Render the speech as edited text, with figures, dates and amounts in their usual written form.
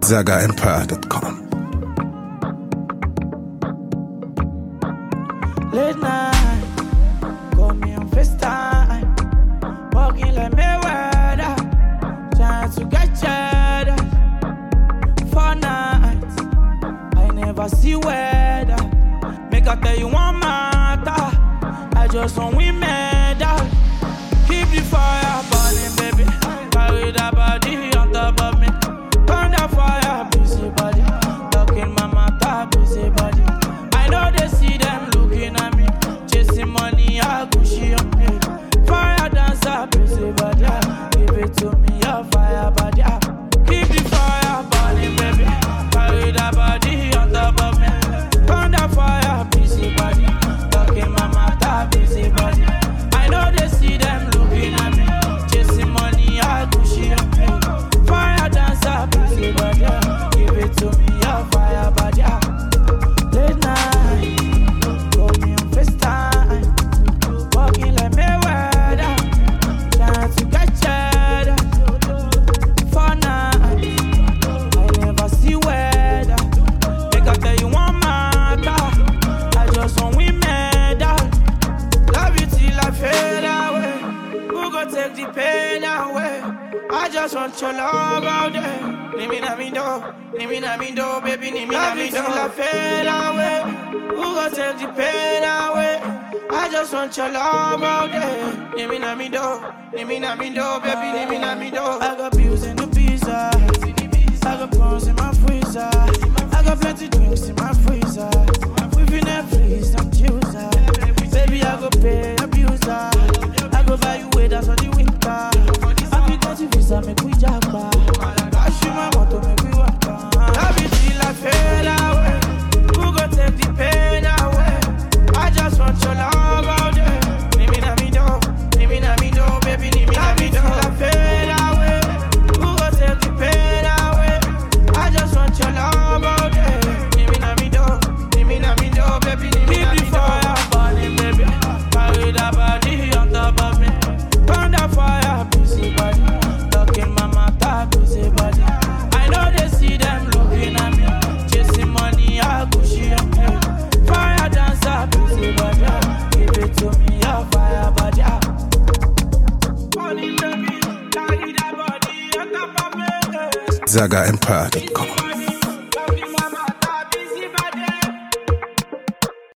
ZagaEmpire.com. Late night, call me on FaceTime, walking like Mayweather, trying to get cheddar. For nights, I never see weather. Make I tell you one matter, I just want we medal. Keep the fire burning, baby. Carry that body on top of me. Burn that fire, busy body. Talking my matter, busy body. I know they see them looking at me. Chasing money, I go she on me. Fire dancer, busy body. Give it to me, your fire body. Keep the fire burning, baby. Carry that body on top of me. Burn that fire, busy body. Talking my matter, busy body. I know they see them looking at me. Chasing money, I go she on me. Fire dancer, busy body. Give it to me, your fire body. Late night, call me on FaceTime, walking like Mayweather, trying to get cheddar. For night, I never see weather. Make I tell you one matter, I just want we medal. Love you till I fade away. Who go take the pain away? I just want your love out there. Leave me na me do, baby, leave me na me do. Till I fade away. Who go take the pain away? I just want your love out there. Leave me na me do, baby, leave me na me do. I got bills in the pizza, I got prawns in my freezer, I got plenty drinks in my freezer. We been Netflix on Tuesday, baby I go pay abuser. I go buy you way that's for the winter. I be getting visa make we jabba. I shoot my motor make we walk. Love you till I fade away. Who go take the pain away? I just want your love out there. Leave me na me do, baby, leave me na me do. Till I fade away. Who go take the pain away? I just want your love out there. Leave me na me do, baby, leave me na me do. Keep the fire burning, baby. Carry that body on top of me. Burn that fire, busy body. Talking my matter, busy body. I know they see them looking at me. Chasing money, I go she on me. Fire dancer, busy body. Give it to me, your fire body. Money, baby, carry that body on top of me. ZagaEmpire.com.